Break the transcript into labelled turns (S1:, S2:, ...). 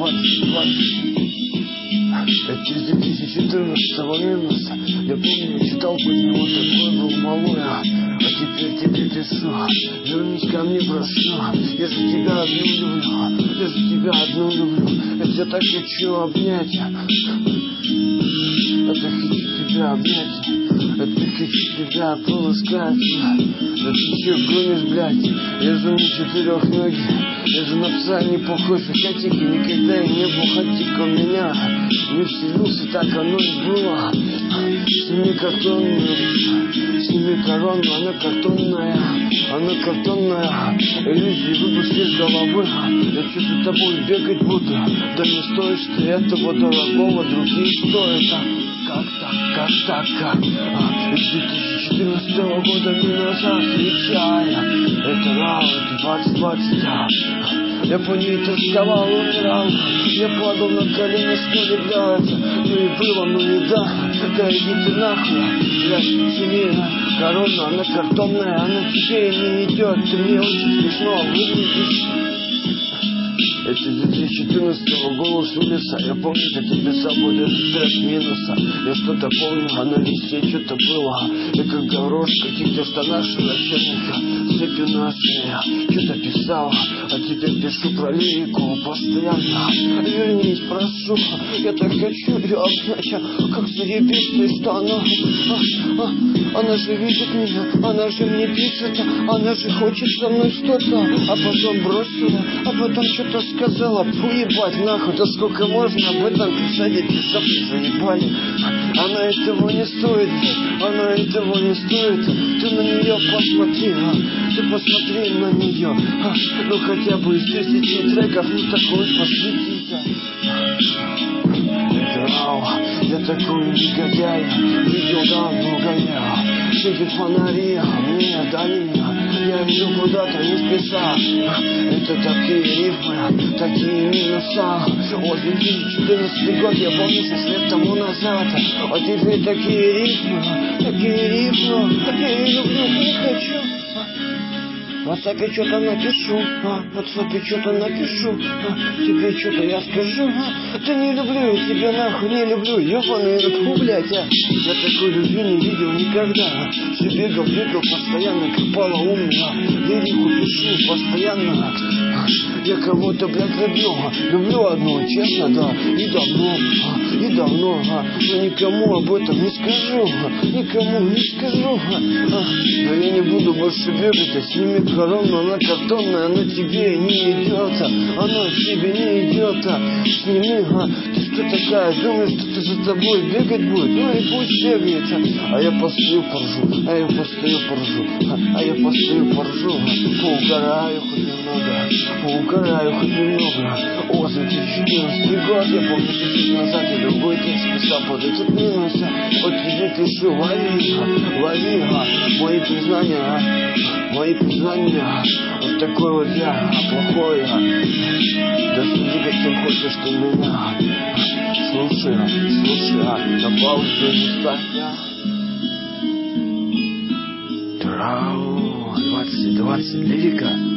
S1: Это из 2014 минуса. Я помню, я читал под него, такой был малой. А теперь тебе пишу, вернись ко мне, прошу. Я за тебя одну люблю, я за тебя одну люблю. Я тебя так хочу обнять. Это хочу тебя обнять. Это хочу тебя полоскать. Да ты че гонишь, блядь? Я же не четырехногий, я же на пса не похож. Хатики никогда и не был хатик у меня. Не вселился, так оно и было. Сними картонную, сними корону, она картонная, она картонная. Иллюзии выпусти из головы. Я что за тобой бегать буду? Да не стоишь ты этого дорогого, другие стоят. Как так? Из 2014 года не назад, встречая. Это раунд 2020. Я по ней тосковал, умирал. Я падал на колени, что ли, блядь. Ну и было, ну и да. Да иди ты нахуй, блядь, сними корону, она картонная, она тебе не идет. Ты мне очень смешно выглядишь. Это 2014 голос улица. Я помню, как ты писал под этот трек минуса. Я что-то помню, а на листе что-то было. Я как гаврош в каких-то штанах широченных, цепью на шее. Что-то писал, а теперь пишу про лирику постоянно. Вернись, прошу, я так хочу ее обнять. Как заебись, что она же видит меня, она же мне пишет, она же хочет со мной что-то, а потом бросила, а потом что-то сказала. Уебать нахуй, да сколько можно об этом писать, эти сопли заебали. Она этого не стоит, она этого не стоит. Ты на нее посмотри, ты посмотри на нее. Ну хотя бы из 10 треков, ну такой посвятиться. Я такой негодяй, видел давно гоня. Светит фонари, мне вдали. Я иду куда-то не спеша. Это такие рифмы, такие минуса. Вот 2014 год, я помню 6 лет тому назад. А теперь такие рифмы. Я не люблю, не хочу. Вот так я что-то напишу, вот так я что-то напишу, тебе что-то я скажу, да не люблю я тебя нахуй, не люблю, ёбаный рыбку, блядь, Я такой любви не видел никогда, все бегал, постоянно, как полоумно, лирику пишу постоянно, я кого-то, блядь, люблю одну, честно, да, и давно, но никому об этом не скажу, но я не буду больше бегать, а сними корону, она картонная, она тебе не идет, она тебе не идет, сними, ты что такая, думаешь, что ты за тобой бегать будет, ну и пусть бегает, а я постою, поржу, поугараю хоть немного, о, за 2014 год, я помню, чуть назад я другой текст писал под этот минус, вот тебе пишу, лови, мои признания, вот такой вот я, плохой, да суди каким хочешь ты меня, слушай, на паузу не ставь. Трау, 20 лирика.